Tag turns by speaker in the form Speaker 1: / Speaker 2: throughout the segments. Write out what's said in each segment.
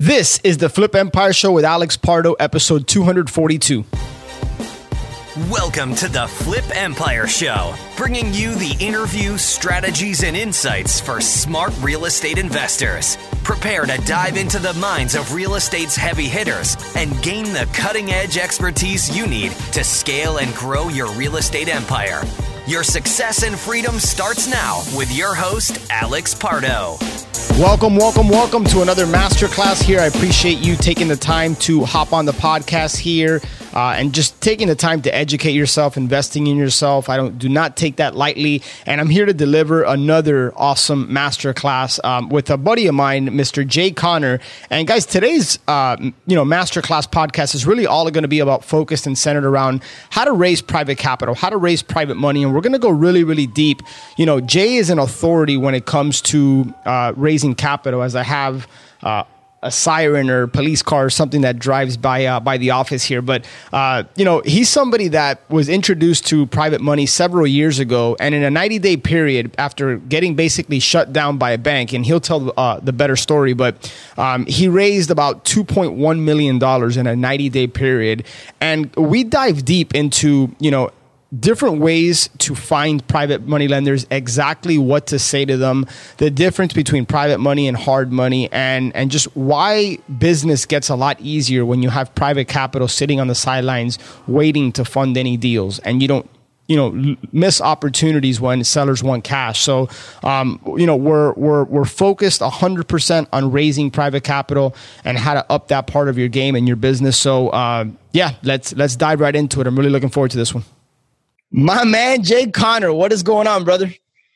Speaker 1: This is the Flip Empire Show with Alex Pardo, episode 242.
Speaker 2: Welcome to the Flip Empire Show, bringing you the interview, strategies, and insights for smart real estate investors. Prepare to dive into the minds of real estate's heavy hitters and gain the cutting-edge expertise you need to scale and grow your real estate empire. Your success and freedom starts now with your host, Alex Pardo.
Speaker 1: Welcome to another masterclass here. I appreciate you taking the time to hop on the podcast here and just taking the time to educate yourself, investing in yourself. I do not take that lightly. And I'm here to deliver another awesome masterclass with a buddy of mine, Mr. Jay Conner. And guys, today's masterclass podcast is really all going to be about focused and centered around how to raise private capital, how to raise private money. And we're going to go really, really deep. You know, Jay is an authority when it comes to raising capital, as I have a siren or police car or something that drives by the office here. But, he's somebody that was introduced to private money several years ago. And in a 90-day period, after getting basically shut down by a bank, and he'll tell the better story, but he raised about $2.1 million in a 90-day period. And we dive deep into, different ways to find private money lenders, exactly what to say to them, the difference between private money and hard money, and just why business gets a lot easier when you have private capital sitting on the sidelines waiting to fund any deals, and you don't miss opportunities when sellers want cash. So, we're focused 100% on raising private capital and how to up that part of your game and your business. So, let's dive right into it. I'm really looking forward to this one. My man, Jay Conner, what is going on, brother?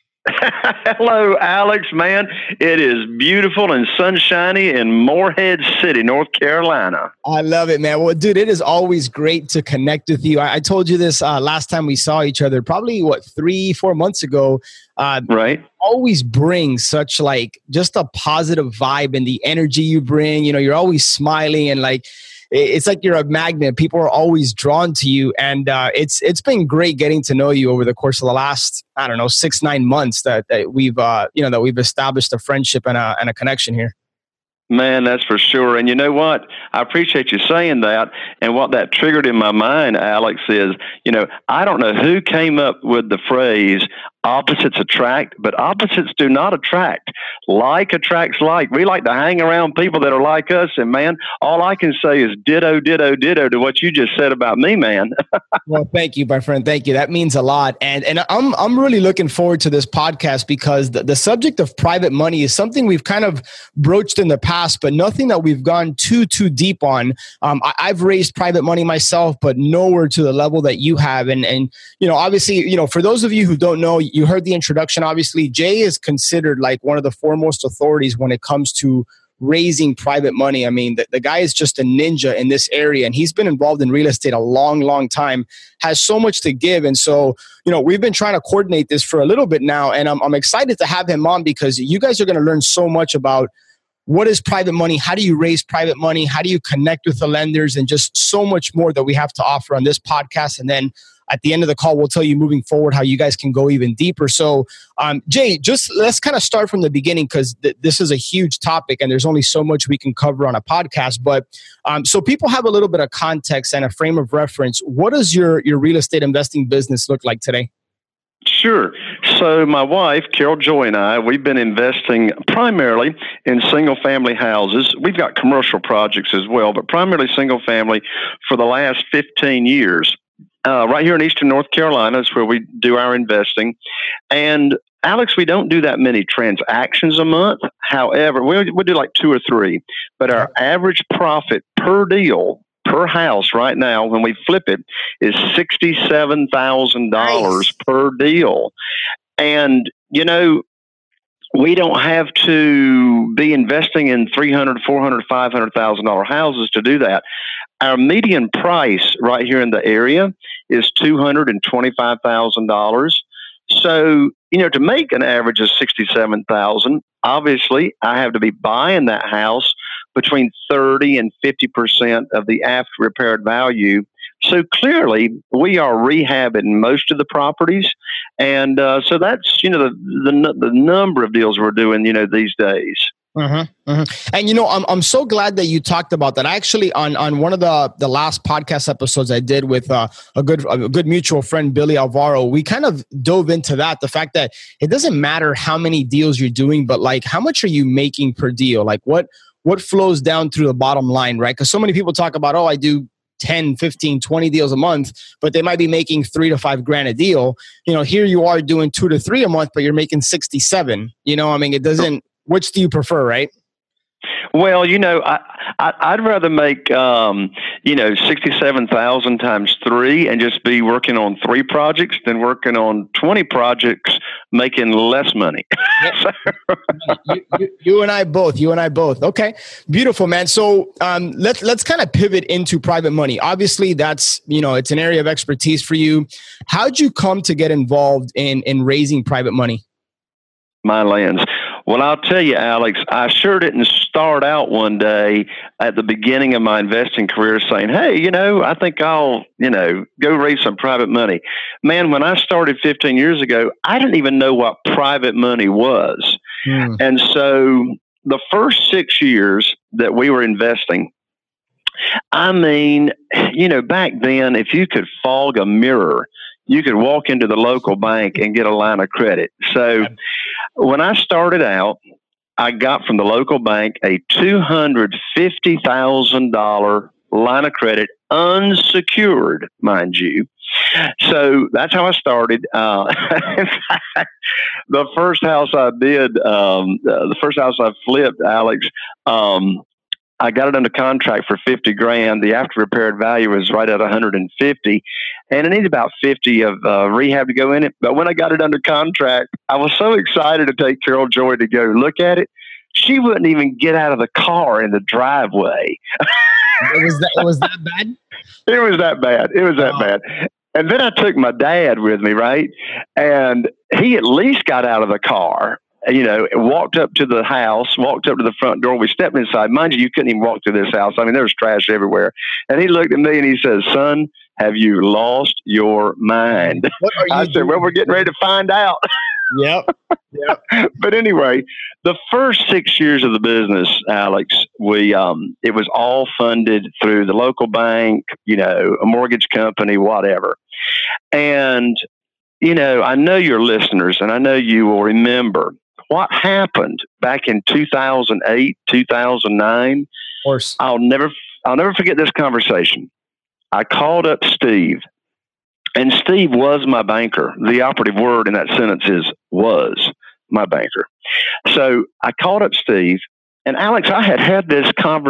Speaker 3: Hello, Alex, man. It is beautiful and sunshiny in Morehead City, North Carolina.
Speaker 1: I love it, man. Well, dude, it is always great to connect with you. I told you this last time we saw each other, probably 3-4 months ago.
Speaker 3: Right.
Speaker 1: Always bring such just a positive vibe, and the energy you bring, you're always smiling, and it's like you're a magnet. People are always drawn to you. And it's been great getting to know you over the course of the last, 6-9 months that we've established a friendship and a connection here.
Speaker 3: Man, that's for sure. And you know what? I appreciate you saying that. And what that triggered in my mind, Alex, is, I don't know who came up with the phrase opposites attract, but opposites do not attract. Like attracts like. We like to hang around people that are like us. And man, all I can say is ditto, ditto, ditto to what you just said about me, man.
Speaker 1: Well, thank you, my friend. Thank you. That means a lot. And I'm really looking forward to this podcast because the subject of private money is something we've kind of broached in the past, but nothing that we've gone too deep on. I've raised private money myself, but nowhere to the level that you have. And obviously, for those of you who don't know, you heard the introduction. Obviously, Jay is considered one of the foremost authorities when it comes to raising private money. I mean, the guy is just a ninja in this area, and he's been involved in real estate a long time, has so much to give. And so, we've been trying to coordinate this for a little bit now, and I'm excited to have him on because you guys are going to learn so much about what is private money, how do you raise private money, how do you connect with the lenders, and just so much more that we have to offer on this podcast. And then at the end of the call, we'll tell you moving forward how you guys can go even deeper. So, Jay, let's kind of start from the beginning because this is a huge topic and there's only so much we can cover on a podcast. But so people have a little bit of context and a frame of reference. What does your real estate investing business look like today?
Speaker 3: Sure. So my wife, Carol Joy, and I, we've been investing primarily in single-family houses. We've got commercial projects as well, but primarily single-family for the last 15 years. Right here in Eastern North Carolina is where we do our investing. And Alex, we don't do that many transactions a month. However, we do 2 or 3. But our average profit per deal, per house right now, when we flip it, is $67,000 per deal. And, we don't have to be investing in $300,000, $400,000, $500,000 houses to do that. Our median price right here in the area is $225,000. So, to make an average of $67,000, obviously I have to be buying that house between 30 and 50% of the after repaired value. So clearly we are rehabbing most of the properties. And so that's, the number of deals we're doing, these days.
Speaker 1: Mm-hmm, mm-hmm. And I'm so glad that you talked about that. Actually, on one of the last podcast episodes I did with a good mutual friend, Billy Alvaro, we kind of dove into that. The fact that it doesn't matter how many deals you're doing, but like how much are you making per deal? Like what flows down through the bottom line, right? Because so many people talk about, I do 10, 15, 20 deals a month, but they might be making $3,000 to $5,000 a deal. Here you are doing 2 to 3 a month, but you're making 67. It doesn't. Which do you prefer, right?
Speaker 3: Well, I'd rather make 67,000 times 3 and just be working on 3 projects than working on 20 projects making less money.
Speaker 1: You and I both. Okay, beautiful, man. So let's kind of pivot into private money. Obviously, that's it's an area of expertise for you. How'd you come to get involved in raising private money?
Speaker 3: My lands. Well, I'll tell you, Alex, I sure didn't start out one day at the beginning of my investing career saying, hey, I think I'll, go raise some private money. Man, when I started 15 years ago, I didn't even know what private money was. And so the first 6 years that we were investing, back then, if you could fog a mirror, you could walk into the local bank and get a line of credit. So when I started out, I got from the local bank a $250,000 line of credit, unsecured, mind you. So that's how I started. In fact, the first house I did, the first house I flipped, Alex, I got it under contract for $50,000. The after repaired value was right at $150,000, and it needed about $50,000 of rehab to go in it. But when I got it under contract, I was so excited to take Carol Joy to go look at it. She wouldn't even get out of the car in the driveway.
Speaker 1: It was that bad?
Speaker 3: It was that bad. And then I took my dad with me, right? And he at least got out of the car. Walked up to the house, walked up to the front door. We stepped inside. Mind you couldn't even walk through this house. I mean, there was trash everywhere. And he looked at me and he says, son, have you lost your mind?
Speaker 1: What are you
Speaker 3: I said, well, we're getting ready to find out.
Speaker 1: Yep.
Speaker 3: But anyway, the first 6 years of the business, Alex, it was all funded through the local bank, a mortgage company, whatever. And, I know your listeners, and I know you will remember what happened back in 2008, 2009.
Speaker 1: Of course.
Speaker 3: I'll never forget this conversation. I called up Steve, and Steve was my banker. The operative word in that sentence is was my banker. So I called up Steve, and Alex, I had this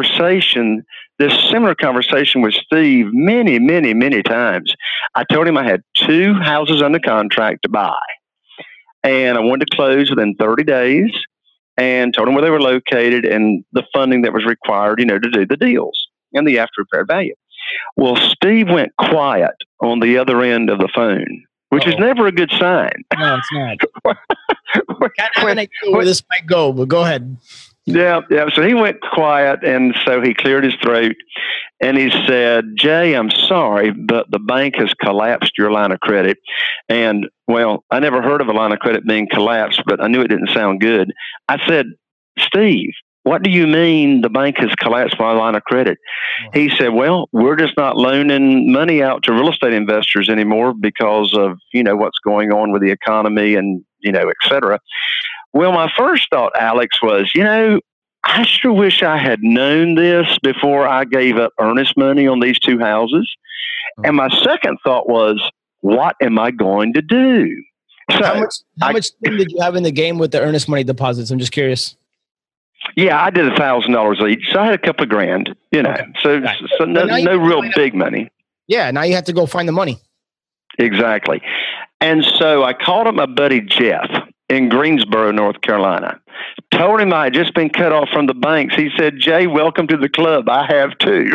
Speaker 3: similar conversation with Steve many, many, many times. I told him I had 2 houses under contract to buy, and I wanted to close within 30 days, and told him where they were located and the funding that was required, to do the deals and the after repair value. Well, Steve went quiet on the other end of the phone, which is never a good sign.
Speaker 1: No, it's not. Can't have an idea where this might go, but go ahead.
Speaker 3: Yeah. So he went quiet, and so he cleared his throat, and he said, Jay, I'm sorry, but the bank has collapsed your line of credit. And, well, I never heard of a line of credit being collapsed, but I knew it didn't sound good. I said, Steve, what do you mean the bank has collapsed my line of credit? He said, well, we're just not loaning money out to real estate investors anymore because of, what's going on with the economy and, et cetera. Well, my first thought, Alex, was, I sure wish I had known this before I gave up earnest money on these 2 houses. And my second thought was, what am I going to do? So
Speaker 1: how much skin did you have in the game with the earnest money deposits? I'm just curious.
Speaker 3: Yeah, I did $1,000 each. So I had a couple of grand, Okay. So no real big money.
Speaker 1: Yeah. Now you have to go find the money.
Speaker 3: Exactly. And so I called up my buddy Jeff in Greensboro, North Carolina. Told him I had just been cut off from the banks. He said, Jay, welcome to the club. I have too.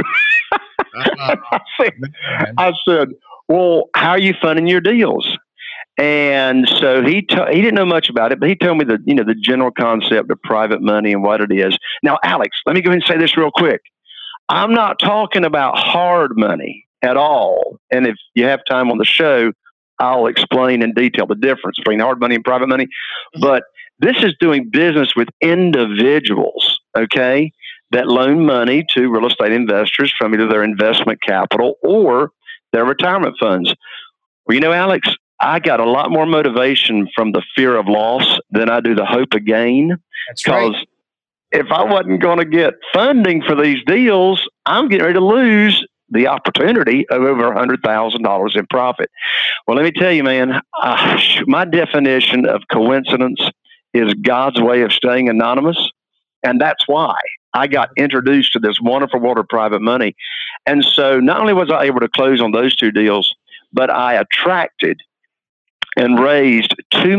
Speaker 3: I said, well, how are you funding your deals? And so he didn't know much about it, but he told me the general concept of private money and what it is. Now, Alex, let me go ahead and say this real quick. I'm not talking about hard money at all. And if you have time on the show, I'll explain in detail the difference between hard money and private money. But This is doing business with individuals, okay, that loan money to real estate investors from either their investment capital or their retirement funds. Well, you know, Alex, I got a lot more motivation from the fear of loss than I do the hope of gain.
Speaker 1: That's right.
Speaker 3: Because if I wasn't going to get funding for these deals, I'm getting ready to lose the opportunity of over $100,000 in profit. Well, let me tell you, man, my definition of coincidence is God's way of staying anonymous. And that's why I got introduced to this wonderful world of private money. And so not only was I able to close on those two deals, but I attracted and raised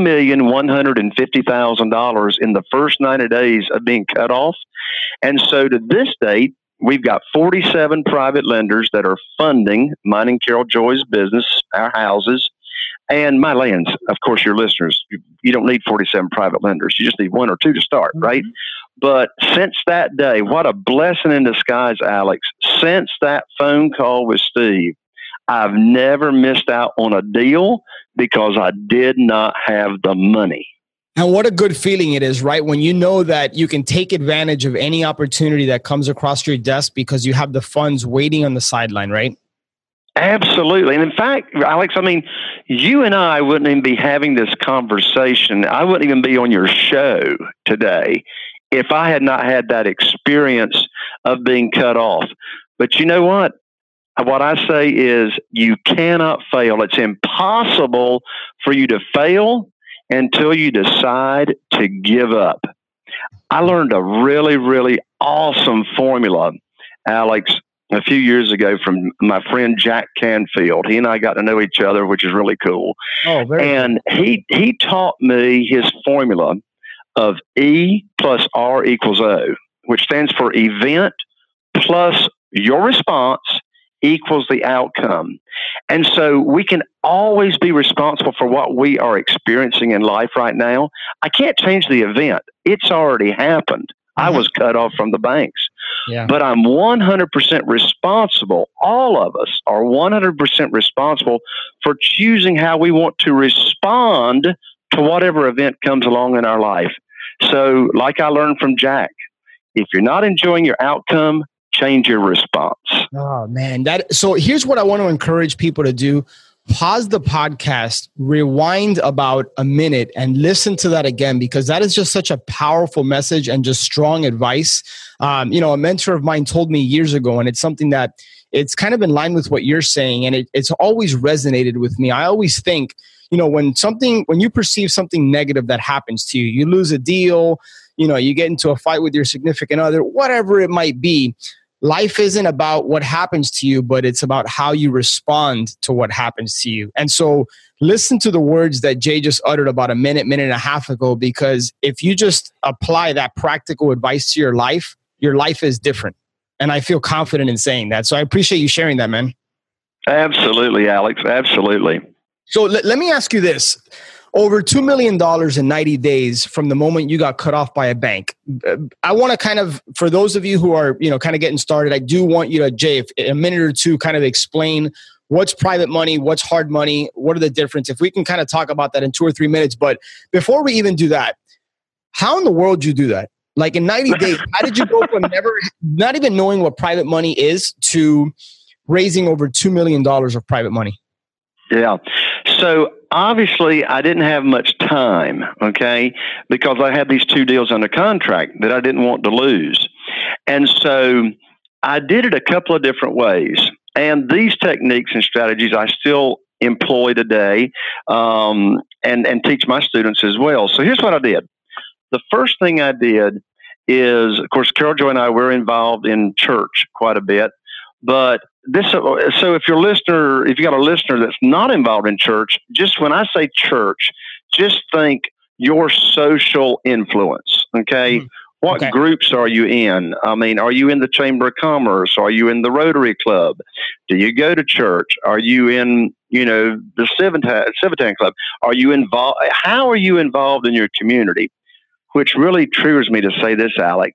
Speaker 3: $2,150,000 in the first 90 days of being cut off. And so to this date, we've got 47 private lenders that are funding mine and Carol Joy's business, our houses, and my lands. Of course, your listeners, you don't need 47 private lenders. You just need one or two to start, right? But since that day, what a blessing in disguise, Alex. Since that phone call with Steve, I've never missed out on a deal because I did not have the money.
Speaker 1: And what a good feeling it is, right? When you know that you can take advantage of any opportunity that comes across your desk because you have the funds waiting on the sideline, right?
Speaker 3: Absolutely. And in fact, Alex, I mean, you and I wouldn't even be having this conversation. I wouldn't even be on your show today if I had not had that experience of being cut off. But you know what? What I say is you cannot fail. It's impossible for you to fail until you decide to give up. I learned a really, really awesome formula, Alex, a few years ago from my friend Jack Canfield. He and I got to know each other, which is really cool.
Speaker 1: Oh, very
Speaker 3: and cool. He taught me his formula of E plus R equals O, which stands for event plus your response equals the outcome. And so we can always be responsible for what we are experiencing in life right now. I can't change the event. It's already happened. I was cut off from the banks.
Speaker 1: Yeah.
Speaker 3: But I'm 100% responsible. All of us are 100% responsible for choosing how we want to respond to whatever event comes along in our life. So like I learned from Jack, if you're not enjoying your outcome, change your response.
Speaker 1: Oh, man. So here's what I want to encourage people to do. Pause the podcast, rewind about a minute and listen to that again, because that is just such a powerful message and just strong advice. A mentor of mine told me years ago, and it's something that it's kind of in line with what you're saying. And it's always resonated with me. I always think, when you perceive something negative that happens to you, you lose a deal, you get into a fight with your significant other, whatever it might be. Life isn't about what happens to you, but it's about how you respond to what happens to you. And so listen to the words that Jay just uttered about a minute and a half ago, because if you just apply that practical advice to your life is different. And I feel confident in saying that. So I appreciate you sharing that, man. Absolutely, Alex. Absolutely. So let me ask you this. Over $2 million in 90 days from the moment you got cut off by a bank. I want to kind of, for those of you who are, kind of getting started, I do want you to, Jay, if a minute or two, kind of explain what's private money, what's hard money, what are the difference? If we can kind of talk about that in 2 or 3 minutes. But before we even do that, how in the world did you do that? Like in 90 days, how did you go from not even knowing what private money is to raising over $2 million of private money? Yeah. So obviously I didn't have much time, okay, because I had these 2 deals under contract that I didn't want to lose. And so I did it a couple of different ways. And these techniques and strategies I still employ today and teach my students as well. So here's what I did. The first thing I did is, of course, Carol Joy and I were involved in church quite a bit. But so if you got a listener that's not involved in church, just when I say church, just think your social influence. Okay. What groups are you in? I mean, are you in the Chamber of Commerce? Are you in the Rotary Club? Do you go to church? Are you in, the Civitan Club? Are you involved? How are you involved in your community? Which really triggers me to say this, Alex.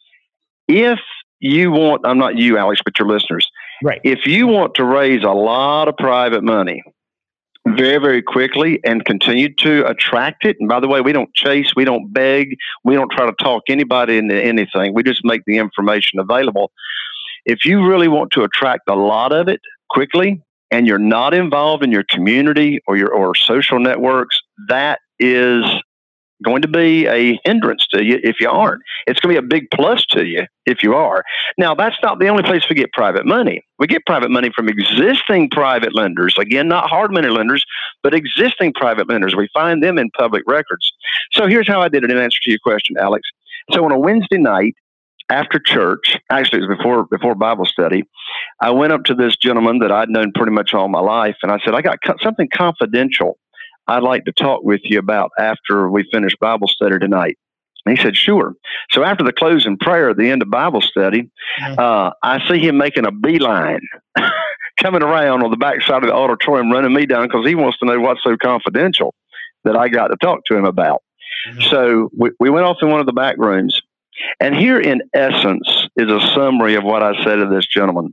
Speaker 1: If you want, I'm not you, Alex, but your listeners. Right. If you want to raise a lot of private money,
Speaker 3: very, very quickly and continued to attract it. And by the way, we don't chase, we don't beg, we don't try to talk anybody into anything. We just make the information available. If you really want to attract a lot of it quickly and you're not involved in your community or social networks, that is going to be a hindrance to you if you aren't. It's going to be a big plus to you if you are. Now, that's not the only place we get private money. We get private money from existing private lenders. Again, not hard money lenders, but existing private lenders. We find them in public records. So here's how I did it in answer to your question, Alex. So on a Wednesday night after church, actually it was before Bible study, I went up to this gentleman that I'd known pretty much all my life, and I said, I got something confidential I'd like to talk with you about after we finish Bible study tonight. And he said, sure. So after the closing prayer at the end of Bible study, I see him making a beeline, coming around on the back side of the auditorium, running me down because he wants to know what's so confidential that I got to talk to him about. So we went off in one of the back rooms. And here in essence is a summary of what I said to this gentleman.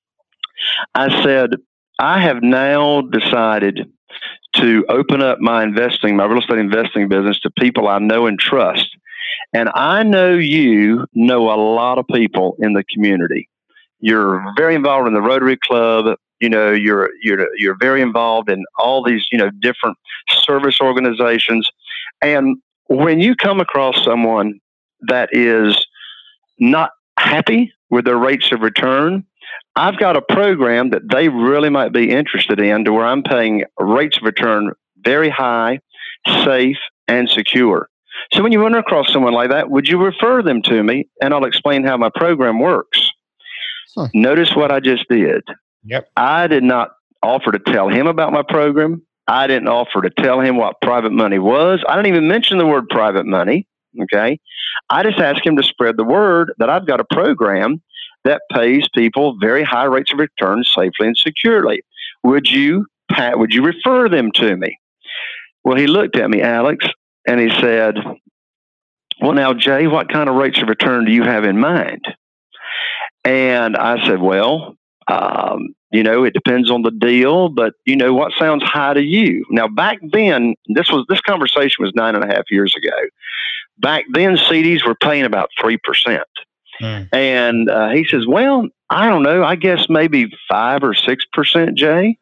Speaker 3: I said, I have now decided to open up my real estate investing business to people I know and trust. And I know you know a lot of people in the community. You're very involved in the Rotary Club. You know, you're very involved in all these, different service organizations. And when you come across someone that is not happy with their rates of return, I've got a program that they really might be interested in to where I'm paying rates of return very high, safe, and secure. So when you run across someone like that, would you refer them to me and I'll explain how my program works? Notice what I just did.
Speaker 1: Yep.
Speaker 3: I did not offer to tell him about my program. I didn't offer to tell him what private money was. I didn't even mention the word private money. Okay. I just asked him to spread the word that I've got a program that pays people very high rates of return safely and securely. Would you refer them to me? Well, he looked at me, Alex, and he said, well, now, Jay, what kind of rates of return do you have in mind? And I said, well, it depends on the deal, but what sounds high to you? Now, back then, this conversation was 9.5 years ago. Back then, CDs were paying about 3%. And he says, well, I don't know, I guess maybe 5 or 6%, Jay.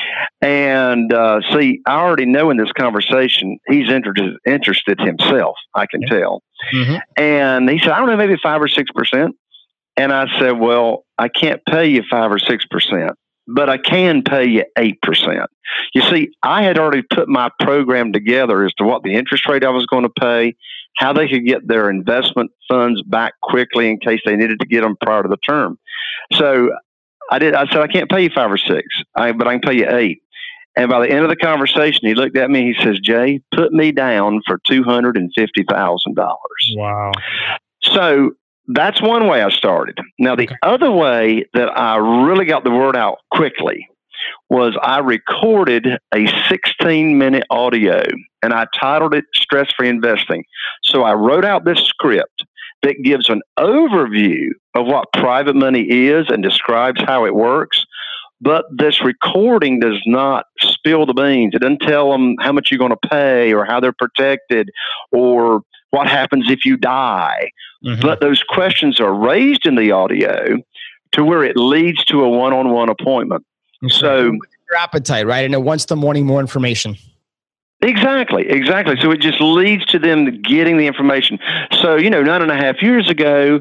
Speaker 3: And see, I already know in this conversation, he's interested himself, I can tell. Mm-hmm. And he said, I don't know, maybe 5 or 6%. And I said, well, I can't pay you 5 or 6%, but I can pay you 8%. You see, I had already put my program together as to what the interest rate I was going to pay, how they could get their investment funds back quickly in case they needed to get them prior to the term. So I said, I can't pay you 5 or 6, but I can pay you 8. And by the end of the conversation, he looked at me, he says, Jay, put me down for $250,000.
Speaker 1: Wow.
Speaker 3: So that's one way I started. Now, the other way that I really got the word out quickly was I recorded a 16-minute audio, and I titled it Stress-Free Investing. So I wrote out this script that gives an overview of what private money is and describes how it works. But this recording does not spill the beans. It doesn't tell them how much you're going to pay or how they're protected or what happens if you die. Mm-hmm. But those questions are raised in the audio to where it leads to a one-on-one appointment.
Speaker 1: Okay. So your appetite, right? And it wants them wanting more information.
Speaker 3: Exactly. So it just leads to them getting the information. So, 9.5 years ago,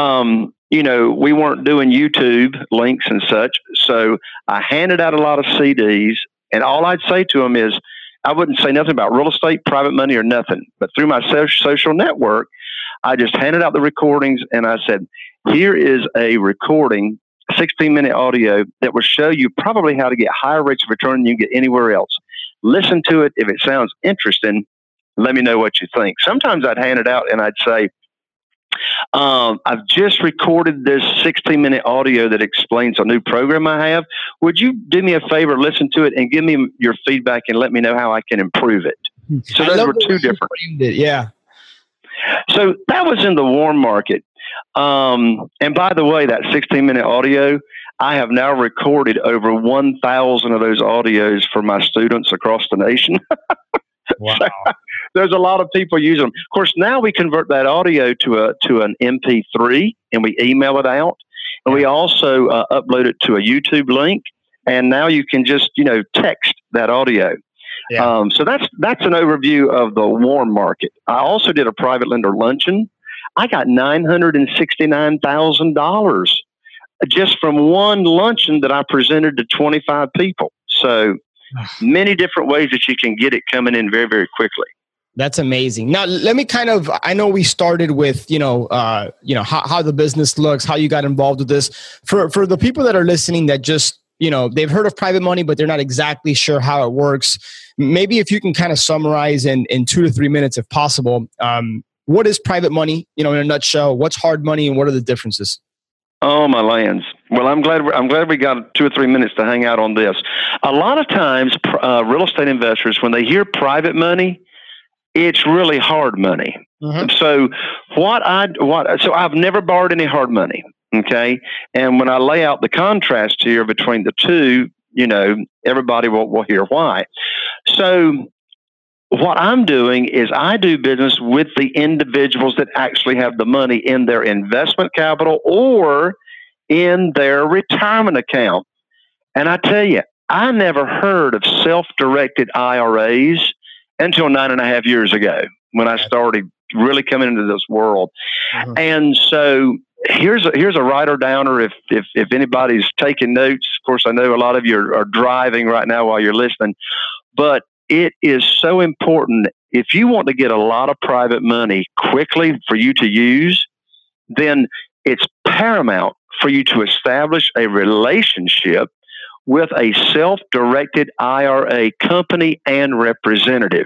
Speaker 3: we weren't doing YouTube links and such. So I handed out a lot of CDs, and all I'd say to them is, I wouldn't say nothing about real estate, private money, or nothing. But through my social network, I just handed out the recordings, and I said, here is a recording, 16-minute audio that will show you probably how to get higher rates of return than you get anywhere else. Listen to it. If it sounds interesting, let me know what you think. Sometimes I'd hand it out and I'd say, I've just recorded this 16-minute audio that explains a new program I have. Would you do me a favor, listen to it, and give me your feedback and let me know how I can improve it? So those were two different.
Speaker 1: Yeah.
Speaker 3: So that was in the warm market. And by the way, that 16-minute audio, I have now recorded over 1,000 of those audios for my students across the nation.
Speaker 1: Wow.
Speaker 3: So, there's a lot of people using them. Of course, now we convert that audio to an MP3 and we email it out. And we also upload it to a YouTube link. And now you can just, text that audio.
Speaker 1: Yeah.
Speaker 3: So that's an overview of the warm market. I also did a private lender luncheon. I got $969,000 just from one luncheon that I presented to 25 people. So many different ways that you can get it coming in very, very quickly.
Speaker 1: That's amazing. Now, let me I know we started with, how the business looks, how you got involved with this. For the people that are listening that just, they've heard of private money, but they're not exactly sure how it works. Maybe if you can kind of summarize in 2 to 3 minutes, if possible, what is private money, in a nutshell? What's hard money and what are the differences?
Speaker 3: Oh, my lands. Well, I'm glad we got 2 or 3 minutes to hang out on this. A lot of times, real estate investors, when they hear private money, it's really hard money. Mm-hmm. So so I've never borrowed any hard money. Okay. And when I lay out the contrast here between the two, everybody will hear why. So what I'm doing is I do business with the individuals that actually have the money in their investment capital or in their retirement account. And I tell you, I never heard of self-directed IRAs until 9.5 years ago when I started really coming into this world. Mm-hmm. And so here's a writer downer if anybody's taking notes. Of course, I know a lot of you are driving right now while you're listening, but it is so important. If you want to get a lot of private money quickly for you to use, then it's paramount for you to establish a relationship with a self-directed IRA company and representative.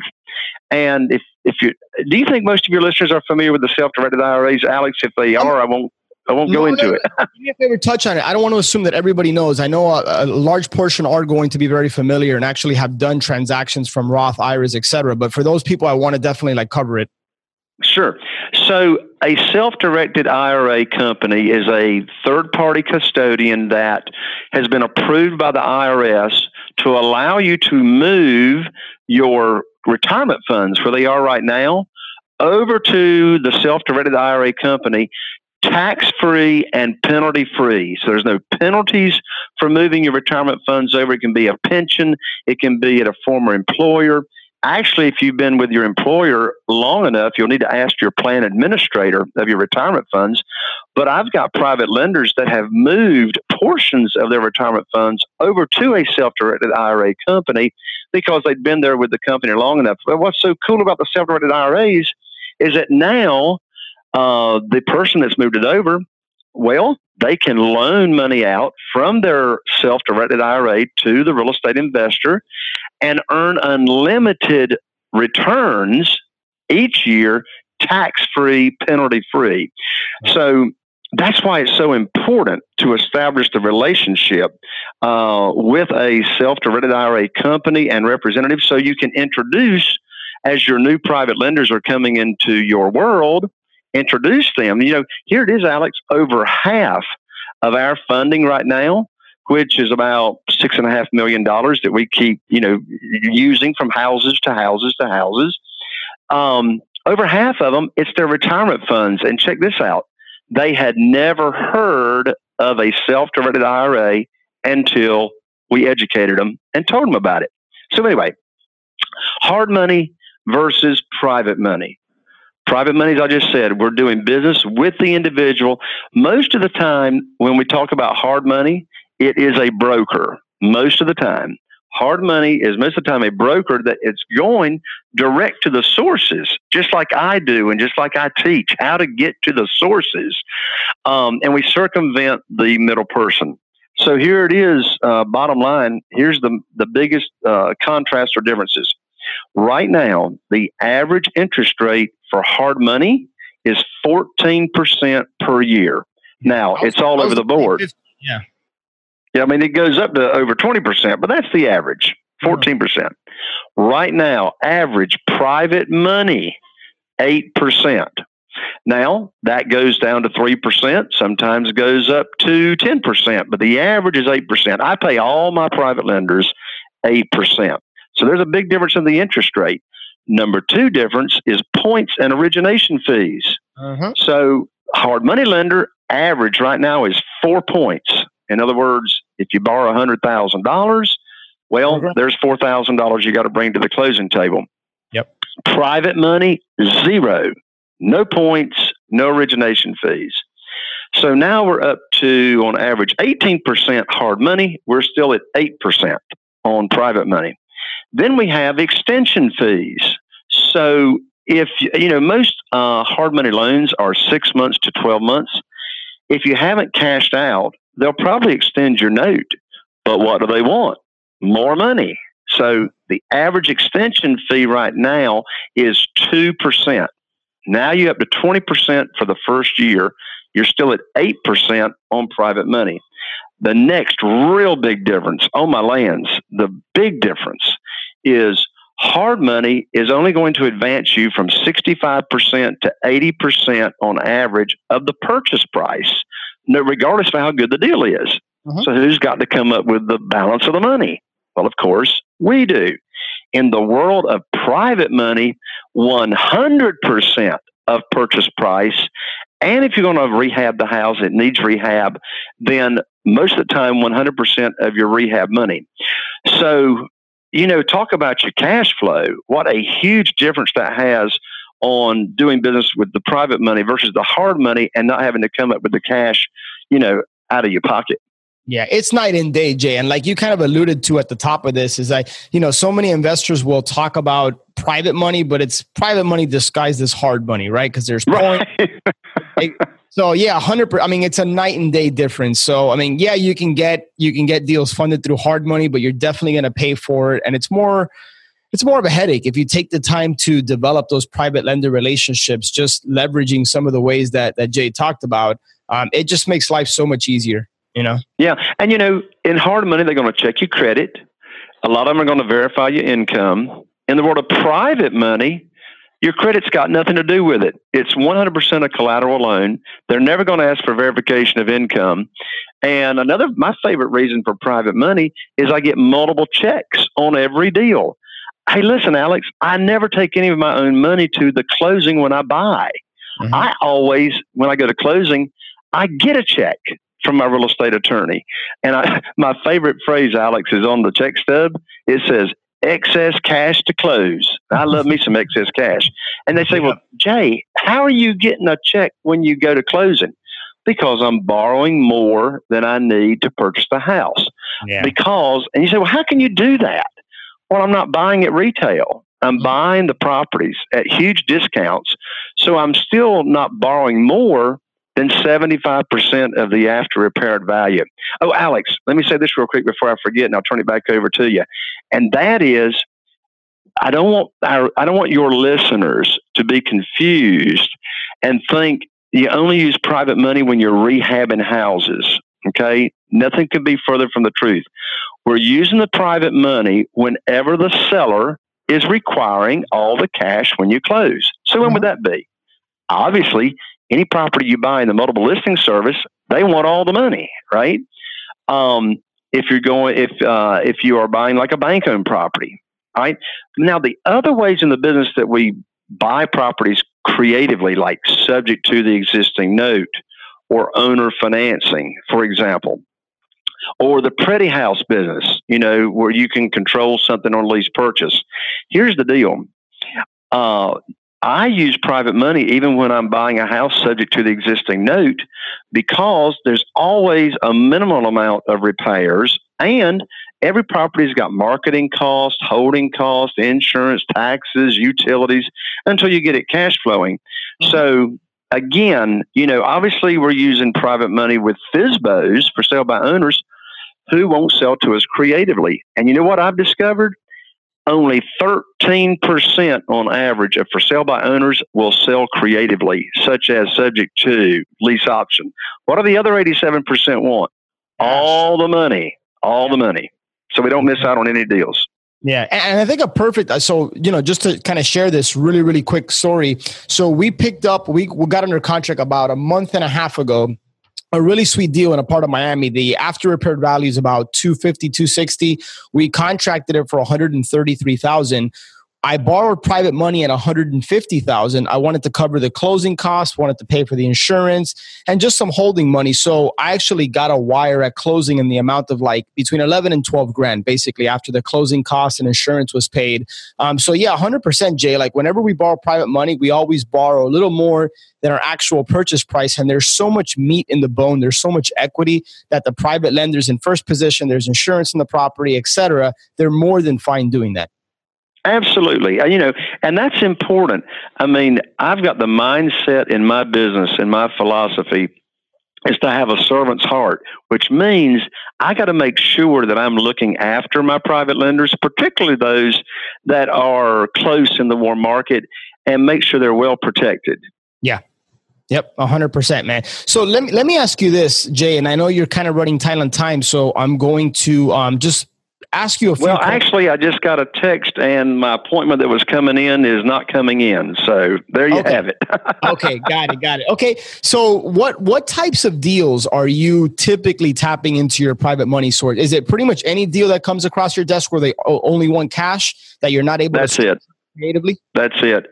Speaker 3: And do you think most of your listeners are familiar with the self-directed IRAs, Alex? If they are, I won't go into it.
Speaker 1: If they ever touch on it, I don't want to assume that everybody knows. I know a large portion are going to be very familiar and actually have done transactions from Roth IRAs, et cetera. But for those people, I want to definitely cover it.
Speaker 3: Sure. So a self-directed IRA company is a third-party custodian that has been approved by the IRS to allow you to move your retirement funds, where they are right now, over to the self-directed IRA company, tax-free and penalty-free. So there's no penalties for moving your retirement funds over. It can be a pension. It can be at a former employer. Actually, if you've been with your employer long enough, you'll need to ask your plan administrator of your retirement funds. But I've got private lenders that have moved portions of their retirement funds over to a self-directed IRA company because they've been there with the company long enough. But what's so cool about the self-directed IRAs is that now the person that's moved it over, well, they can loan money out from their self-directed IRA to the real estate investor and earn unlimited returns each year, tax-free, penalty-free. So that's why it's so important to establish the relationship with a self-directed IRA company and representative so you can introduce, as your new private lenders are coming into your world, introduce them. Here it is, Alex, over half of our funding right now, which is about $6.5 million that we keep, using from houses to houses to houses. Over half of them, it's their retirement funds. And check this out. They had never heard of a self-directed IRA until we educated them and told them about it. So anyway, hard money versus private money. Private money, as I just said, we're doing business with the individual. Most of the time, when we talk about hard money, it is a broker. Most of the time. Hard money is most of the time a broker that it's going direct to the sources, just like I do and just like I teach how to get to the sources. And we circumvent the middle person. So here it is, bottom line, here's the biggest contrast or differences. Right now, the average interest rate for hard money is 14% per year. Now, it's all over the board.
Speaker 1: Yeah.
Speaker 3: Yeah, I mean, it goes up to over 20%, but that's the average, 14%. Right now, average private money, 8%. Now, that goes down to 3%, sometimes goes up to 10%, but the average is 8%. I pay all my private lenders 8%. So there's a big difference in the interest rate. Number two difference is points and origination fees. So hard money lender average right now is 4 points. In other words, if you borrow $100,000, well, there's $4,000 you got to bring to the closing table.
Speaker 1: Yep.
Speaker 3: Private money, 0. No points, no origination fees. So now we're up to, on average, 18% hard money. We're still at 8% on private money. Then we have extension fees. So if, most hard money loans are 6 months to 12 months. If you haven't cashed out, they'll probably extend your note. But what do they want? More money. So the average extension fee right now is 2%. Now you're up to 20% for the first year. You're still at 8% on private money. The next real big difference on my lands, the big difference is hard money is only going to advance you from 65% to 80% on average of the purchase price, regardless of how good the deal is. So who's got to come up with the balance of the money? Well, of course, we do. In the world of private money, 100% of purchase price. And if you're going to rehab the house, it needs rehab, then most of the time, 100% of your rehab money. So, talk about your cash flow. What a huge difference that has on doing business with the private money versus the hard money and not having to come up with the cash, out of your pocket.
Speaker 1: Yeah, it's night and day, Jay. And like you kind of alluded to at the top of this is like, so many investors will talk about private money, but it's private money disguised as hard money, right? Because there's points. So yeah, 100%. I mean, it's a night and day difference. So, I mean, yeah, you can get deals funded through hard money, but you're definitely going to pay for it. And it's more of a headache if you take the time to develop those private lender relationships, just leveraging some of the ways that Jay talked about. It just makes life so much easier.
Speaker 3: Yeah. And, in hard money, they're going to check your credit. A lot of them are going to verify your income. In the world of private money, your credit's got nothing to do with it. It's 100% a collateral loan. They're never going to ask for verification of income. And my favorite reason for private money is I get multiple checks on every deal. Hey, listen, Alex, I never take any of my own money to the closing when I buy. I always, when I go to closing, I get a check from my real estate attorney. And my favorite phrase, Alex, is on the check stub. It says, excess cash to close. I love me some excess cash. And they say, well, Jay, how are you getting a check when you go to closing? Because I'm borrowing more than I need to purchase the house.
Speaker 1: Yeah.
Speaker 3: And you say, well, how can you do that? Well, I'm not buying at retail. I'm buying the properties at huge discounts. So I'm still not borrowing more than 75% of the after repaired value. Oh, Alex, let me say this real quick before I forget, and I'll turn it back over to you. And that is, I don't want your listeners to be confused and think you only use private money when you're rehabbing houses. Okay, nothing could be further from the truth. We're using the private money whenever the seller is requiring all the cash when you close. So when would that be? Obviously, any property you buy in the multiple listing service, they want all the money, right? If you are buying like a bank-owned property, right? Now, the other ways in the business that we buy properties creatively, like subject to the existing note or owner financing, for example, or the pretty house business, where you can control something on lease purchase. Here's the deal. I use private money even when I'm buying a house subject to the existing note because there's always a minimal amount of repairs and every property's got marketing costs, holding costs, insurance, taxes, utilities until you get it cash flowing. So again, obviously we're using private money with FSBOs for sale by owners who won't sell to us creatively. And you know what I've discovered? Only 13% on average of for sale by owners will sell creatively, such as subject to lease option. What do the other 87% want? All the money. So we don't miss out on any deals.
Speaker 1: Yeah. And I think a perfect, so, just to kind of share this really, really quick story. So we got under contract about a month and a half ago, a really sweet deal in a part of Miami. The after repaired value is about 250, 260. We contracted it for 133,000. I borrowed private money at 150,000. I wanted to cover the closing costs, wanted to pay for the insurance, and just some holding money. So I actually got a wire at closing in the amount of like between 11 and 12 grand, basically after the closing costs and insurance was paid. So yeah, 100%, Jay. Like whenever we borrow private money, we always borrow a little more than our actual purchase price. And there's so much meat in the bone. There's so much equity that the private lenders in first position, there's insurance in the property, et cetera. They're more than fine doing that.
Speaker 3: Absolutely. And that's important. I mean, I've got the mindset in my business and my philosophy is to have a servant's heart, which means I got to make sure that I'm looking after my private lenders, particularly those that are close in the warm market, and make sure they're well protected.
Speaker 1: Yeah. Yep, 100%, man. So let me ask you this, Jay, and I know you're kind of running tight on time, so I'm going to just ask you a few
Speaker 3: questions. Actually, I just got a text and my appointment that was coming in is not coming in. So there you have it.
Speaker 1: Okay, got it. Okay, so what types of deals are you typically tapping into your private money source? Is it pretty much any deal that comes across your desk where they only want cash that you're not able to creatively?
Speaker 3: That's it.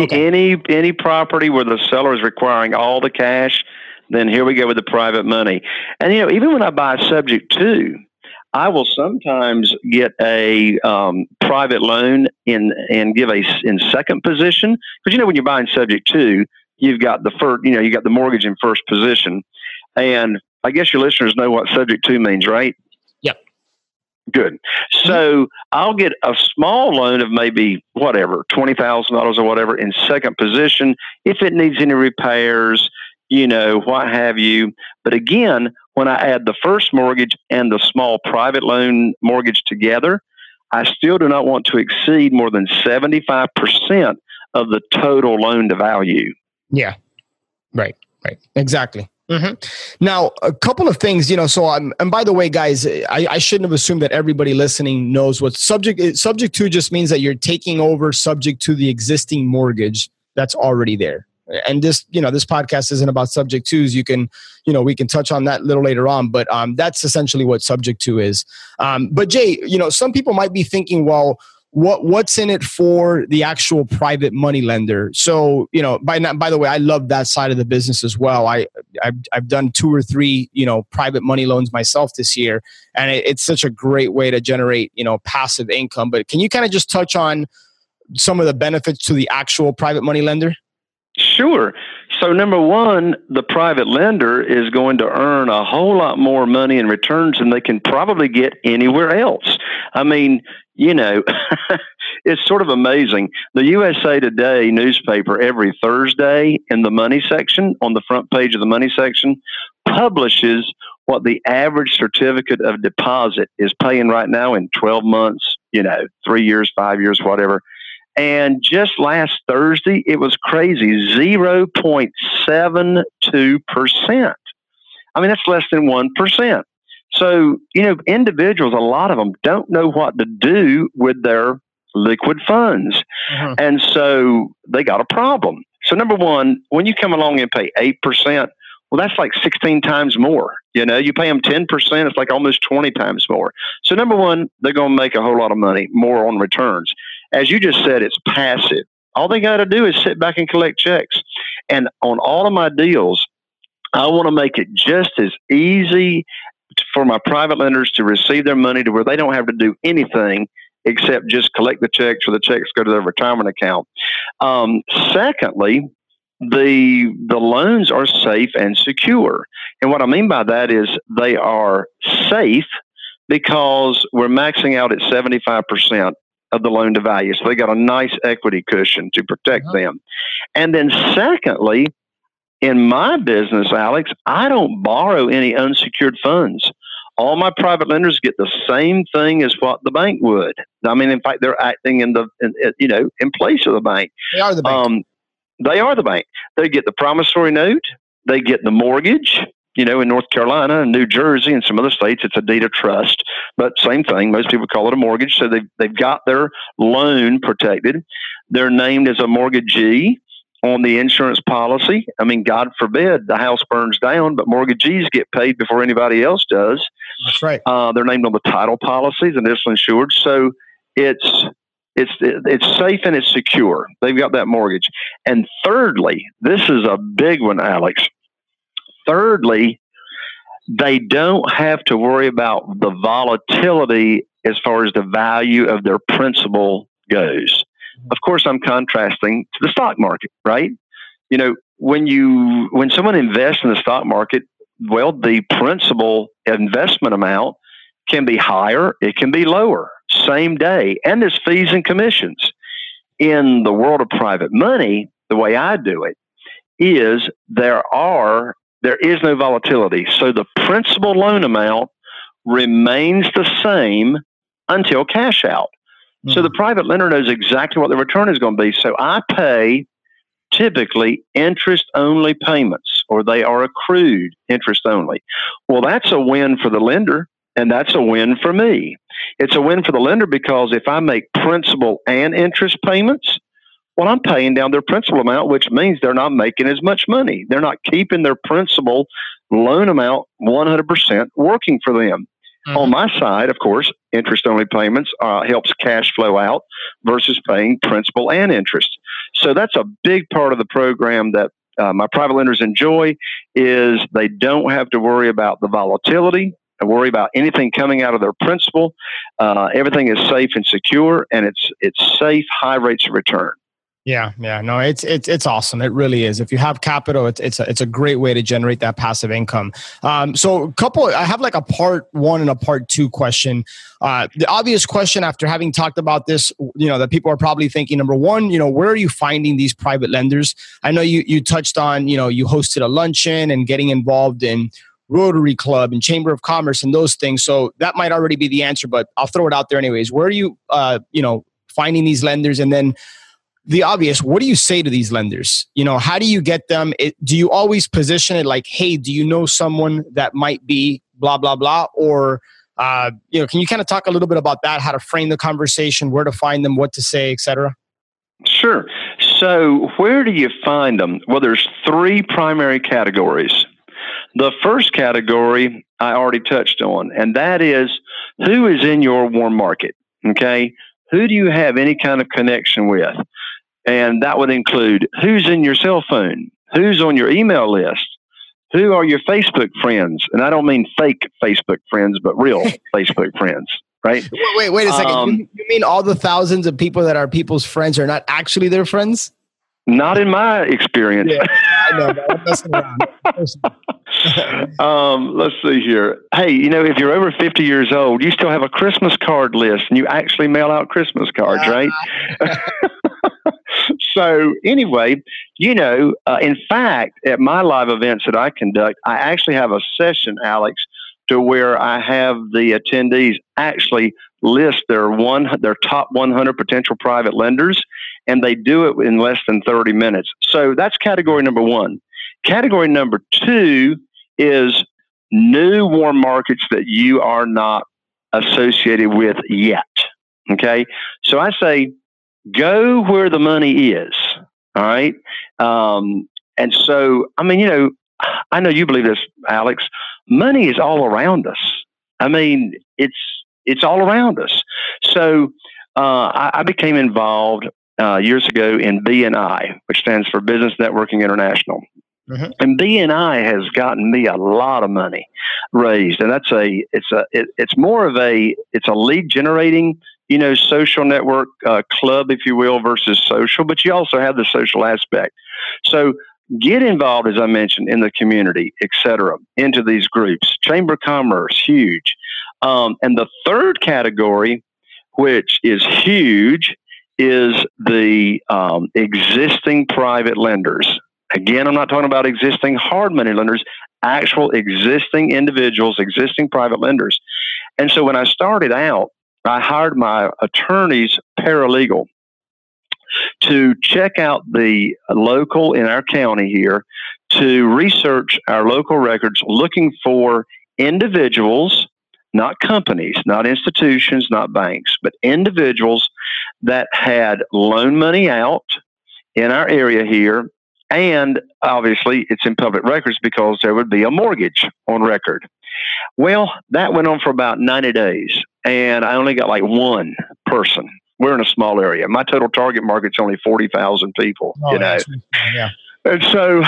Speaker 3: Any property where the seller is requiring all the cash, then here we go with the private money. And even when I buy subject to, I will sometimes get a private loan and give in second position, because when you're buying subject to, you've got the first, you got the mortgage in first position, and I guess your listeners know what subject to means, right?
Speaker 1: Yep.
Speaker 3: Good. So I'll get a small loan of maybe $20,000 or whatever in second position if it needs any repairs, what have you. But again, when I add the first mortgage and the small private loan mortgage together, I still do not want to exceed more than 75% of the total loan to value.
Speaker 1: Yeah, right. Exactly. Mm-hmm. Now, a couple of things, so and by the way, guys, I shouldn't have assumed that everybody listening knows what subject to just means that you're taking over subject to the existing mortgage that's already there. And this podcast isn't about subject twos. You can, we can touch on that a little later on, but that's essentially what subject to is. But Jay, some people might be thinking, well, what's in it for the actual private money lender? So, by the way, I love that side of the business as well. I've done 2 or 3, private money loans myself this year, and it's such a great way to generate, passive income. But can you kind of just touch on some of the benefits to the actual private money lender?
Speaker 3: Sure. So number one, the private lender is going to earn a whole lot more money in returns than they can probably get anywhere else. I mean, it's sort of amazing. The USA Today newspaper every Thursday in the money section, on the front page of the money section, publishes what the average certificate of deposit is paying right now in 12 months, 3 years, 5 years, whatever. And just last Thursday, it was crazy, 0.72%. I mean, that's less than 1%. So, individuals, a lot of them don't know what to do with their liquid funds. Uh-huh. And so they got a problem. So number one, when you come along and pay 8%, well, that's like 16 times more. You pay them 10%, it's like almost 20 times more. So number one, they're going to make a whole lot of money, more on returns. As you just said, it's passive. All they got to do is sit back and collect checks. And on all of my deals, I want to make it just as easy for my private lenders to receive their money to where they don't have to do anything except just collect the checks, or the checks go to their retirement account. Secondly, the loans are safe and secure. And what I mean by that is they are safe because we're maxing out at 75% of the loan to value. So they got a nice equity cushion to protect them. And then secondly, in my business, Alex, I don't borrow any unsecured funds. All my private lenders get the same thing as what the bank would. I mean, in fact, they're acting in place of the bank.
Speaker 1: They are the bank.
Speaker 3: They are the bank. They get the promissory note. They get the mortgage. in North Carolina and New Jersey and some other states, it's a deed of trust, but same thing. Most people call it a mortgage. So they've got their loan protected. They're named as a mortgagee on the insurance policy. I mean, God forbid the house burns down, but mortgagees get paid before anybody else does.
Speaker 1: That's right.
Speaker 3: They're named on the title policies, initially insured. So it's safe and it's secure. They've got that mortgage. And thirdly, this is a big one, Alex. Thirdly, they don't have to worry about the volatility as far as the value of their principal goes. Of course, I'm contrasting to the stock market, right? When someone invests in the stock market, well, the principal investment amount can be higher, it can be lower, same day, and there's fees and commissions. In the world of private money, the way I do it is there is no volatility. So the principal loan amount remains the same until cash out. Mm-hmm. So the private lender knows exactly what the return is going to be. So I pay typically interest-only payments, or they are accrued interest only. Well, that's a win for the lender, and that's a win for me. It's a win for the lender because if I make principal and interest payments, well, I'm paying down their principal amount, which means they're not making as much money. They're not keeping their principal loan amount 100% working for them. Mm-hmm. On my side, of course, interest-only payments helps cash flow out versus paying principal and interest. So that's a big part of the program that my private lenders enjoy is they don't have to worry about the volatility, worry about anything coming out of their principal. Everything is safe and secure, and it's safe, high rates of return.
Speaker 1: Yeah. No, it's awesome. It really is. If you have capital, it's a great way to generate that passive income. So I have like a part one and a part two question. The obvious question after having talked about this, that people are probably thinking, number one, where are you finding these private lenders? I know you touched on, you hosted a luncheon and getting involved in Rotary Club and Chamber of Commerce and those things. So that might already be the answer, but I'll throw it out there anyways. Where are you, finding these lenders? And then the obvious, what do you say to these lenders? How do you get them? Do you always position it like, hey, do you know someone that might be blah, blah, blah? Or, can you kind of talk a little bit about that, how to frame the conversation, where to find them, what to say, et cetera?
Speaker 3: Sure. So where do you find them? Well, there's three primary categories. The first category I already touched on, and that is who is in your warm market, okay? Who do you have any kind of connection with? And that would include who's in your cell phone, who's on your email list, who are your Facebook friends. And I don't mean fake Facebook friends, but real Facebook friends, right?
Speaker 1: Wait a second. You mean all the thousands of people that are people's friends are not actually their friends?
Speaker 3: Not in my experience.
Speaker 1: Yeah, I know. I'm messing around.
Speaker 3: Let's see here. Hey, if you're over 50 years old, you still have a Christmas card list and you actually mail out Christmas cards, right? So anyway, in fact, at my live events that I conduct, I actually have a session, Alex, to where I have the attendees actually list their top 100 potential private lenders, and they do it in less than 30 minutes. So that's category number one. Category number two is new warm markets that you are not associated with yet. Okay. So I say, go where the money is. All right. And so, I know you believe this, Alex. Money is all around us. It's all around us. So I became involved years ago in BNI, which stands for Business Networking International. Mm-hmm. And BNI has gotten me a lot of money raised, and it's more of a lead generating, social network club, if you will, versus social. But you also have the social aspect. So get involved, as I mentioned, in the community, et cetera, into these groups. Chamber of Commerce, huge. And the third category, which is huge, is the existing private lenders. Again, I'm not talking about existing hard money lenders, actual existing individuals, existing private lenders. And so when I started out, I hired my attorney's paralegal to check out the local in our county here to research our local records looking for individuals, not companies, not institutions, not banks, but individuals that had loaned money out in our area here. And obviously, it's in public records because there would be a mortgage on record. Well, that went on for about 90 days, and I only got like one person. We're in a small area. My total target market's only 40,000 people,
Speaker 1: Yeah.
Speaker 3: And so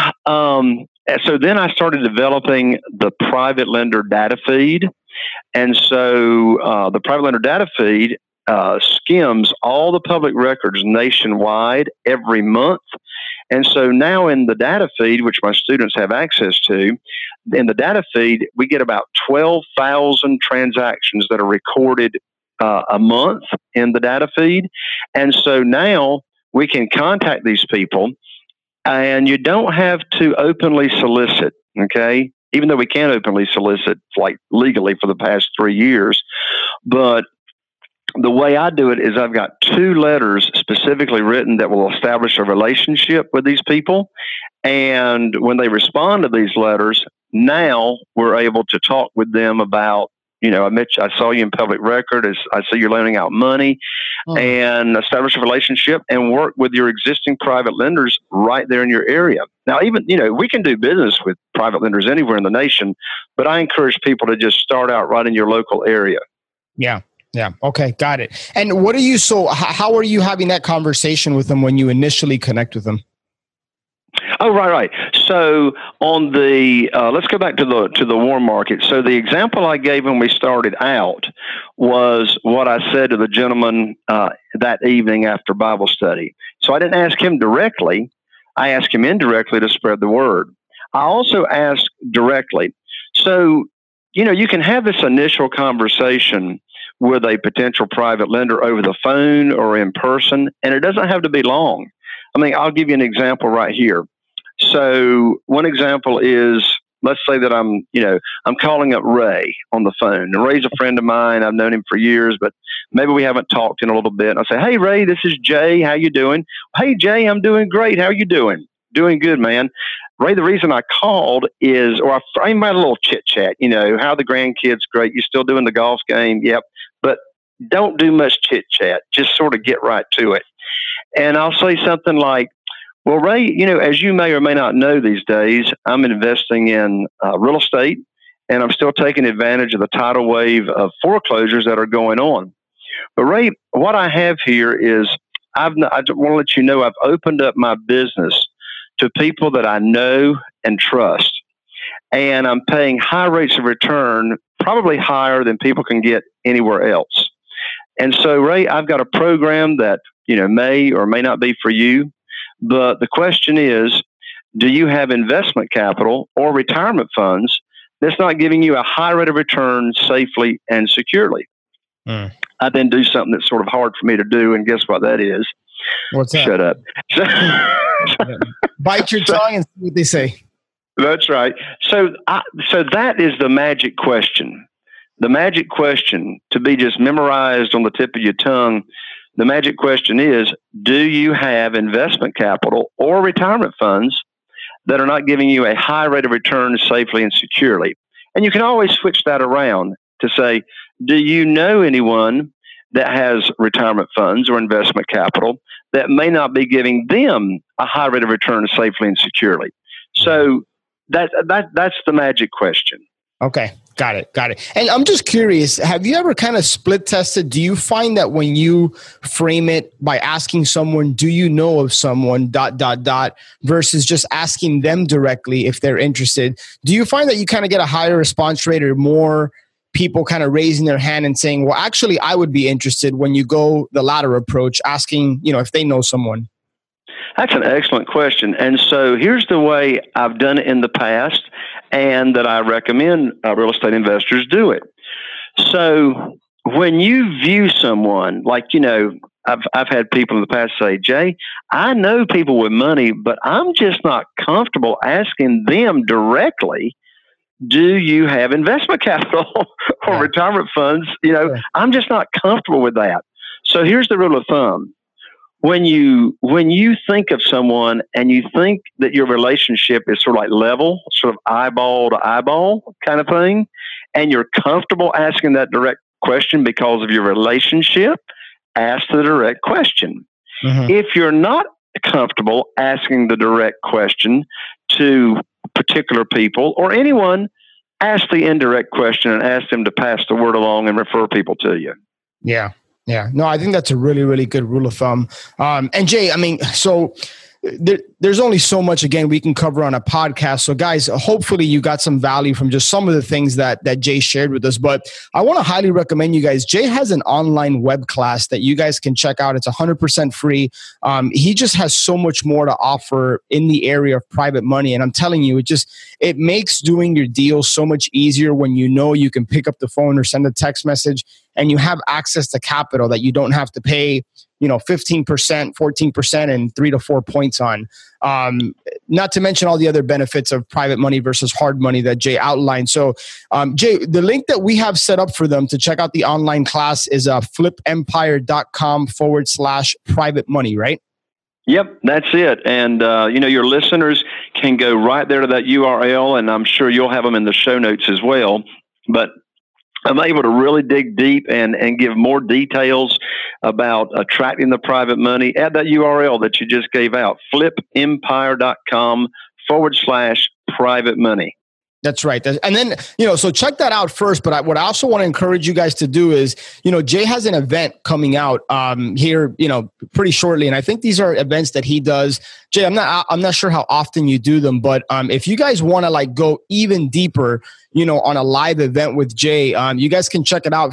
Speaker 3: then I started developing the private lender data feed. And so the private lender data feed skims all the public records nationwide every month. And so now in the data feed, which my students have access to, in the data feed, we get about 12,000 transactions that are recorded a month in the data feed. And so now we can contact these people, and you don't have to openly solicit, okay? Even though we can openly solicit, like legally for the past 3 years. But the way I do it is I've got 2 letters specifically written that will establish a relationship with these people. And when they respond to these letters, now we're able to talk with them about, I saw you in public record. I see you're loaning out money, and establish a relationship and work with your existing private lenders right there in your area. Now, even, we can do business with private lenders anywhere in the nation, but I encourage people to just start out right in your local area.
Speaker 1: Yeah. Yeah. Okay. Got it. And how are you having that conversation with them when you initially connect with them?
Speaker 3: Oh, right. So on the, let's go back to the warm market. So the example I gave when we started out was what I said to the gentleman that evening after Bible study. So I didn't ask him directly. I asked him indirectly to spread the word. I also asked directly. So, you can have this initial conversation with a potential private lender over the phone or in person, and it doesn't have to be long. I mean, I'll give you an example right here. So one example is, let's say that I'm calling up Ray on the phone. And Ray's a friend of mine. I've known him for years, but maybe we haven't talked in a little bit. And I say, hey, Ray, this is Jay. How you doing? Hey, Jay, I'm doing great. How are you doing? Doing good, man. Ray, the reason I called is, or I framed out a little chit chat, how the grandkids, great. You still doing the golf game? Yep. But don't do much chit chat. Just sort of get right to it. And I'll say something like, well, Ray, as you may or may not know these days, I'm investing in real estate, and I'm still taking advantage of the tidal wave of foreclosures that are going on. But Ray, what I have here is I want to let you know I've opened up my business to people that I know and trust. And I'm paying high rates of return, probably higher than people can get anywhere else. And so, Ray, I've got a program that, may or may not be for you. But the question is, do you have investment capital or retirement funds that's not giving you a high rate of return safely and securely? I then do something that's sort of hard for me to do, and guess what that is?
Speaker 1: What's that?
Speaker 3: Shut up.
Speaker 1: Bite your tongue and see what they say.
Speaker 3: That's right. So that is the magic question. The magic question to be just memorized on the tip of your tongue. The magic question is, do you have investment capital or retirement funds that are not giving you a high rate of return safely and securely? And you can always switch that around to say, do you know anyone that has retirement funds or investment capital that may not be giving them a high rate of return safely and securely? So that's the magic question.
Speaker 1: Okay. Got it. And I'm just curious, have you ever kind of split tested? Do you find that when you frame it by asking someone, do you know of someone ... versus just asking them directly if they're interested, do you find that you kind of get a higher response rate or more people kind of raising their hand and saying, well, actually, I would be interested when you go the latter approach, asking, if they know someone?
Speaker 3: That's an excellent question. And so here's the way I've done it in the past and that I recommend real estate investors do it. So when you view someone, like, I've had people in the past say, Jay, I know people with money, but I'm just not comfortable asking them directly, do you have investment capital or retirement funds? I'm just not comfortable with that. So here's the rule of thumb. when you think of someone and you think that your relationship is sort of like level, sort of eyeball to eyeball kind of thing, and you're comfortable asking that direct question because of your relationship, ask the direct question. Mm-hmm. If you're not comfortable asking the direct question to particular people or anyone, ask the indirect question and ask them to pass the word along and refer people to you.
Speaker 1: Yeah. Yeah. No, I think that's a really, really good rule of thumb. And Jay, I mean, so there's only so much, again, we can cover on a podcast. So guys, hopefully you got some value from just some of the things that Jay shared with us. But I want to highly recommend you guys. Jay has an online web class that you guys can check out. It's 100% free. He just has so much more to offer in the area of private money. And I'm telling you, it makes doing your deals so much easier when you know you can pick up the phone or send a text message and you have access to capital that you don't have to pay 15%, 14%, and 3 to 4 points on. Not to mention all the other benefits of private money versus hard money that Jay outlined. So, Jay, the link that we have set up for them to check out the online class is flipempire.com/private money, right?
Speaker 3: Yep, that's it. And, your listeners can go right there to that URL, and I'm sure you'll have them in the show notes as well. But I'm able to really dig deep and give more details about attracting the private money at that URL that you just gave out, flipempire.com/private money.
Speaker 1: That's right. And then, so check that out first. But what I also want to encourage you guys to do is, Jay has an event coming out here, pretty shortly. And I think these are events that he does. Jay, I'm not sure how often you do them, but if you guys want to go even deeper, on a live event with Jay, you guys can check it out,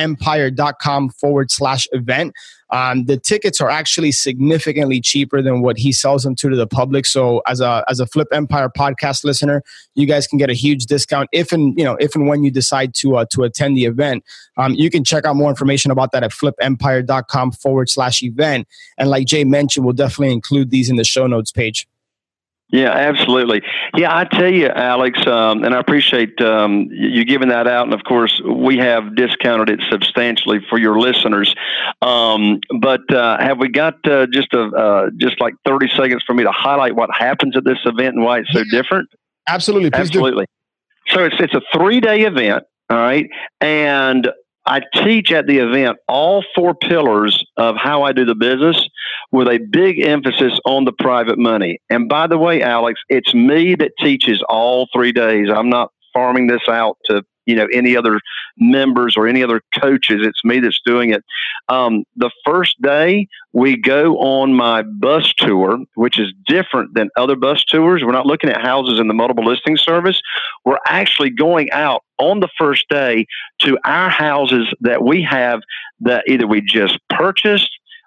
Speaker 1: flipempire.com/event. The tickets are actually significantly cheaper than what he sells them to the public. So as a Flip Empire podcast listener, you guys can get a huge discount if and when you decide to attend the event. You can check out more information about that at flipempire.com/event. And like Jay mentioned, we'll definitely include these in the show notes page.
Speaker 3: Yeah, absolutely. Yeah, I tell you, Alex, and I appreciate you giving that out. And of course, we have discounted it substantially for your listeners. But have we got just like 30 seconds for me to highlight what happens at this event and why it's so different?
Speaker 1: Absolutely. Please
Speaker 3: absolutely. Do. So it's a 3-day event. All right. And I teach at the event all 4 pillars of how I do the business with a big emphasis on the private money. And by the way, Alex, it's me that teaches all 3 days. I'm not farming this out to, any other members or any other coaches. It's me that's doing it. The first day we go on my bus tour, which is different than other bus tours. We're not looking at houses in the multiple listing service. We're actually going out on the first day to our houses that we have that either we just purchased,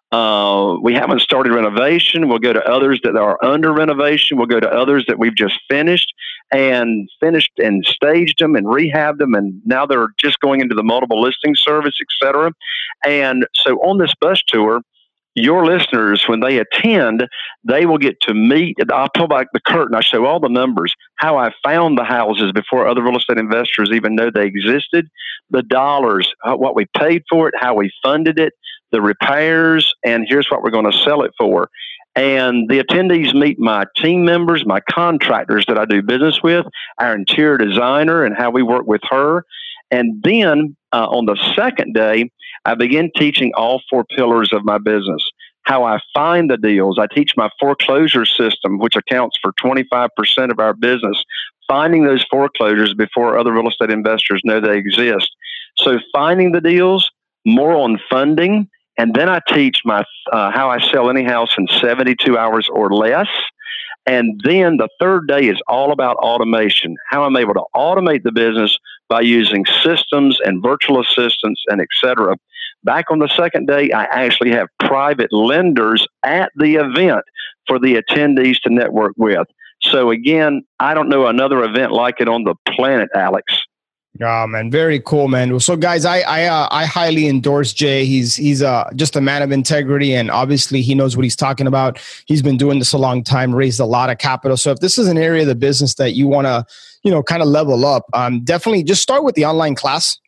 Speaker 3: we haven't started renovation. We'll go to others that are under renovation. We'll go to others that we've just finished and staged them and rehabbed them. And now they're just going into the multiple listing service, et cetera. And so on this bus tour, your listeners, when they attend, they will get to meet. I'll pull back the curtain. I show all the numbers, how I found the houses before other real estate investors even know they existed, the dollars, what we paid for it, how we funded it, the repairs, and here's what we're going to sell it for. And the attendees meet my team members, my contractors that I do business with, our interior designer and how we work with her. And then on the second day, I begin teaching all 4 pillars of my business, how I find the deals. I teach my foreclosure system, which accounts for 25% of our business, finding those foreclosures before other real estate investors know they exist. So finding the deals, more on funding, and then I teach my how I sell any house in 72 hours or less. And then the third day is all about automation, how I'm able to automate the business by using systems and virtual assistants and et cetera. Back on the second day, I actually have private lenders at the event for the attendees to network with. So again, I don't know another event like it on the planet, Alex.
Speaker 1: Oh, man. Very cool, man. Well, so guys, I highly endorse Jay. He's just a man of integrity, and obviously he knows what he's talking about. He's been doing this a long time, raised a lot of capital. So if this is an area of the business that you want to, kind of level up, definitely just start with the online class.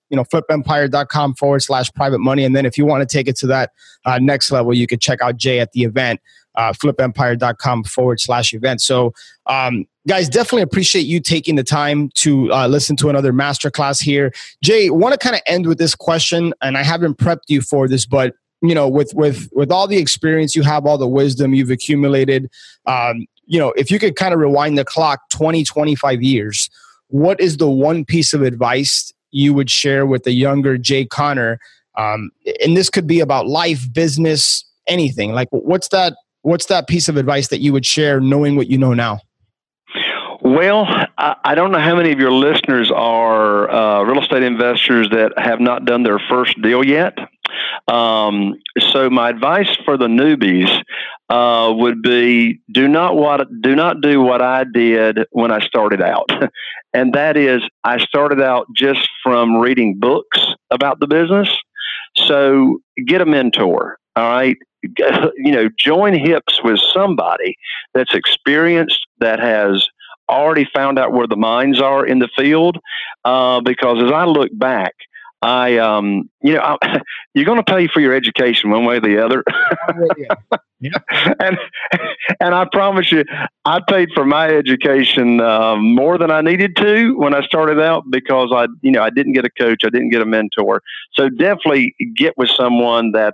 Speaker 1: flipempire.com/private money. And then if you want to take it to that next level, you could check out Jay at the event, flipempire.com/event. So, guys, definitely appreciate you taking the time to listen to another masterclass here. Jay, want to kind of end with this question, and I haven't prepped you for this, but with all the experience you have, all the wisdom you've accumulated, if you could kind of rewind the clock 20, 25 years, what is the one piece of advice you would share with the younger Jay Conner? And this could be about life, business, anything. Like, what's that piece of advice that you would share knowing what you know now?
Speaker 3: Well, I don't know how many of your listeners are real estate investors that have not done their first deal yet. So my advice for the newbies would be do not do what I did when I started out. And that is, I started out just from reading books about the business. So get a mentor. All right. Join hips with somebody that's experienced, that has already found out where the mines are in the field. Because as I look back, you're going to pay for your education one way or the other. Yeah. And I promise you, I paid for my education more than I needed to when I started out, because I didn't get a coach, I didn't get a mentor. So definitely get with someone that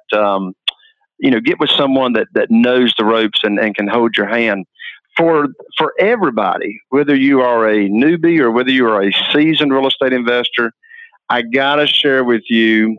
Speaker 3: that knows the ropes and can hold your hand. For everybody, whether you are a newbie or whether you are a seasoned real estate investor, I got to share with you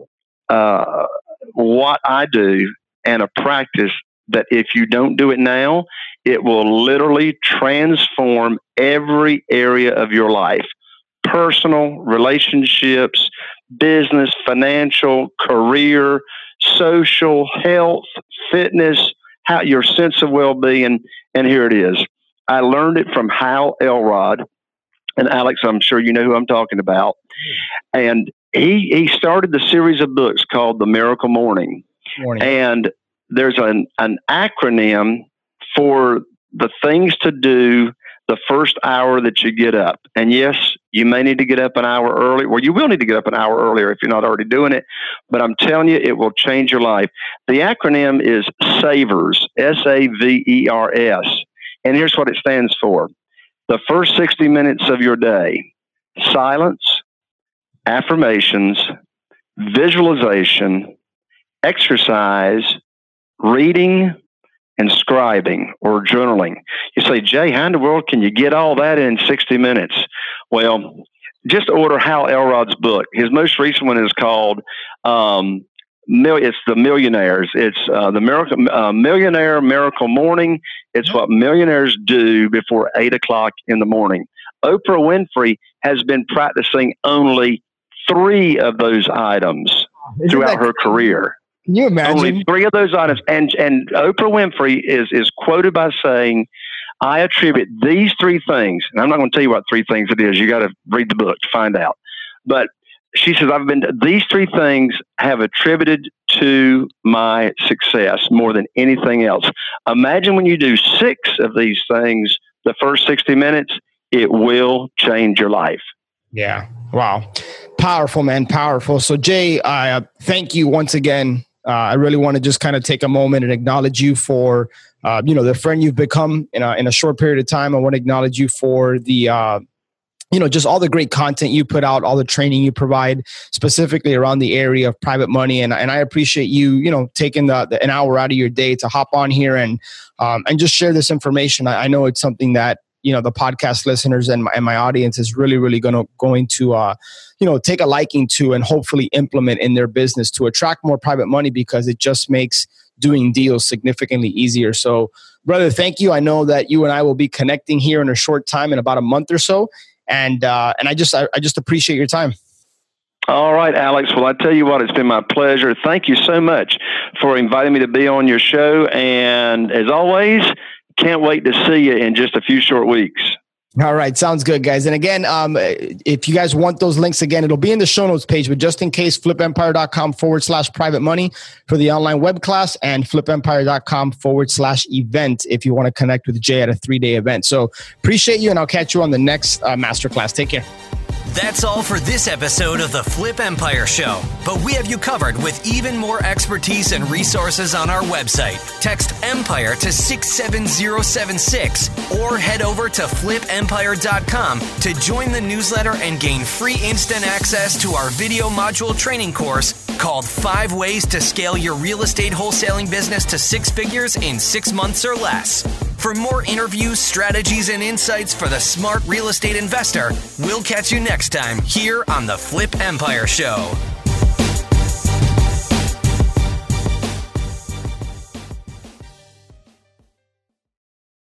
Speaker 3: what I do, and a practice that if you don't do it now, it will literally transform every area of your life: personal, relationships, business, financial, career, social, health, fitness, your sense of well-being. And here it is. I learned it from Hal Elrod. And Alex, I'm sure you know who I'm talking about. And he started the series of books called The Miracle Morning. And there's an acronym for the things to do the first hour that you get up. And yes, you may need to get up an hour early, or you will need to get up an hour earlier if you're not already doing it. But I'm telling you, it will change your life. The acronym is SAVERS, SAVERS. And here's what it stands for. The first 60 minutes of your day: silence, affirmations, visualization, exercise, reading, and scribing or journaling. You say, Jay, how in the world can you get all that in 60 minutes? Well, just order Hal Elrod's book. His most recent one is called it's The Millionaires. It's the Millionaire Miracle Morning. It's what millionaires do before 8 o'clock in the morning. Oprah Winfrey has been practicing only 3 of those items throughout her career.
Speaker 1: Can you imagine?
Speaker 3: Only 3 of those items. And Oprah Winfrey is quoted by saying, I attribute these 3 things, and I'm not going to tell you what 3 things it is. You got to read the book to find out. But she says, these 3 things have attributed to my success more than anything else. Imagine when you do 6 of these things the first 60 minutes, it will change your life.
Speaker 1: Yeah. Wow. Powerful, man. Powerful. So Jay, thank you once again. I really want to just kind of take a moment and acknowledge you for, the friend you've become in a short period of time. I want to acknowledge you for the, just all the great content you put out, all the training you provide, specifically around the area of private money. And I appreciate you, taking an hour out of your day to hop on here and just share this information. I know it's something that, the podcast listeners and my audience is really, really going to take a liking to and hopefully implement in their business to attract more private money, because it just makes doing deals significantly easier. So, brother, thank you. I know that you and I will be connecting here in a short time, in about a month or so. And I just appreciate your time.
Speaker 3: All right, Alex. Well, I tell you what, it's been my pleasure. Thank you so much for inviting me to be on your show. And as always, can't wait to see you in just a few short weeks.
Speaker 1: All right. Sounds good, guys. And again, if you guys want those links again, it'll be in the show notes page, but just in case, flipempire.com/private money for the online web class, and flipempire.com/event if you want to connect with Jay at a 3-day event. So appreciate you, and I'll catch you on the next masterclass. Take care.
Speaker 2: That's all for this episode of the Flip Empire Show, but we have you covered with even more expertise and resources on our website. Text EMPIRE to 67076 or head over to flipempire.com to join the newsletter and gain free instant access to our video module training course called 5 Ways to Scale Your Real Estate Wholesaling Business to 6 Figures in 6 months or less. For more interviews, strategies, and insights for the smart real estate investor, we'll catch you next time here on the Flip Empire Show.